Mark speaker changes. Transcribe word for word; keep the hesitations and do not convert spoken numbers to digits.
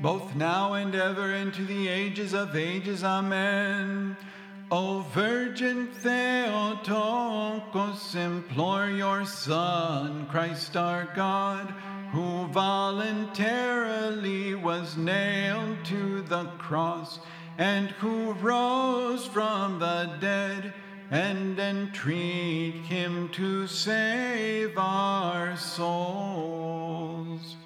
Speaker 1: both now and ever, into the ages of ages. Amen. O Virgin Theotokos, implore your Son, Christ our God, who voluntarily was nailed to the cross, and who rose from the dead, and entreat him to save our souls.